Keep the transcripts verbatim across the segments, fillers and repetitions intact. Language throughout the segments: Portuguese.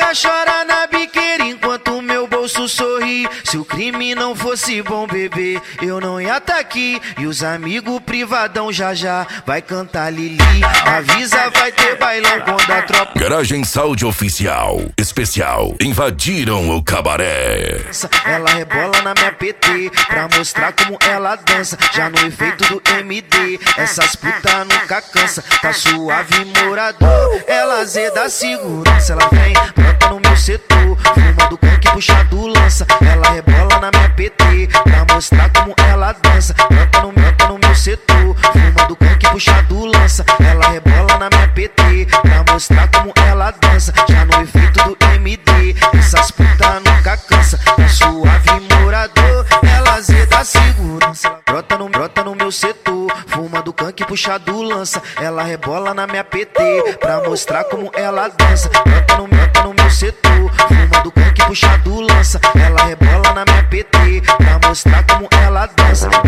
gaga chora na biqueira enquanto o meu bolso sorri. Se o crime não fosse bom, bebê, eu não ia tá aqui. E os amigos privadão já já vai cantar Lili. Avisa, vai ter bailão quando a tropa. Garagem Sound Oficial Especial invadiram o cabaré. Ela rebola na minha P T pra mostrar como ela dança. Já no efeito do M D, essas putas nunca cansa. Tá suave, morador, ela zeda a segurança. Ela vem, brota no meu setor, fumando coque, puxado lança. Ela rebola na minha P T pra mostrar como ela dança. Brota no, brota no meu setor, fumando coque, puxado lança. Ela rebola na minha P T pra mostrar como ela dança. Já no efeito do M D, essas putas nunca cansa. Tá suave, morador, ela zeda a segurança. Brota no, brota no meu setor, fuma do canque, puxado lança. Ela rebola na minha P T pra mostrar como ela dança. Brota no, brota no meu setor, fuma do canque, puxado lança. Ela rebola na minha P T pra mostrar como ela dança. O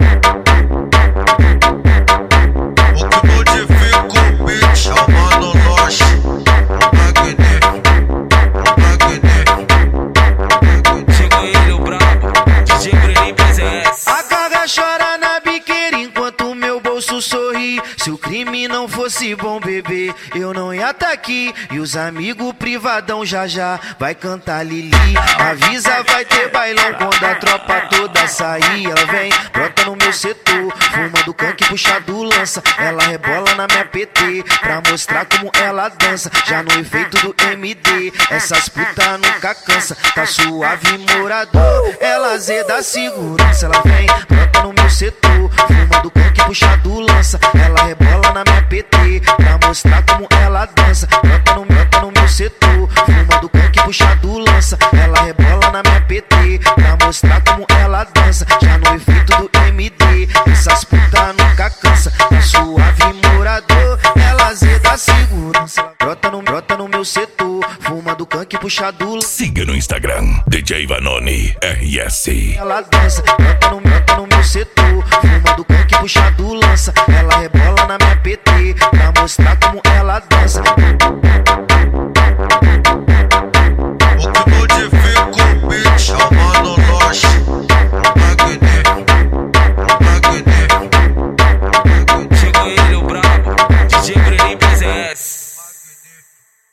que modifica o beat é o Mano Loche, o magnífico, o magnífico. Chegou ele, o brabo, D J Bruninho P S. A gaga chora na biqueira enquanto o meu bolso sorri. Se o crime não fosse bom, bebê, eu não ia tá aqui. E os amigos privadão já já vai cantar Lili. Avisa, vai ter bailão quando a tropa toda sair. Ela vem, brota no meu setor, fuma do canque, puxado lança. Ela rebola na minha P T pra mostrar como ela dança. Já no efeito do M D, essas putas nunca cansa. Tá suave, morador, ela zeda a segurança. Ela vem, brota no meu setor, fuma do canque, puxado lança. Ela rebola na minha P T pra mostrar como ela dança. Brota no, brota no meu setor, fuma do canque, puxado lança. Ela rebola na minha P T pra mostrar como ela dança. Já no efeito do M D, essas putas nunca cansa. Tá suave, morador, ela zeda a segurança. Brota no, brota no meu setor, fuma do canque, puxado lança. Siga no Instagram D J Vanoni R S. Ela dança, brota no, brota no meu setor, fuma do canque, puxado lança.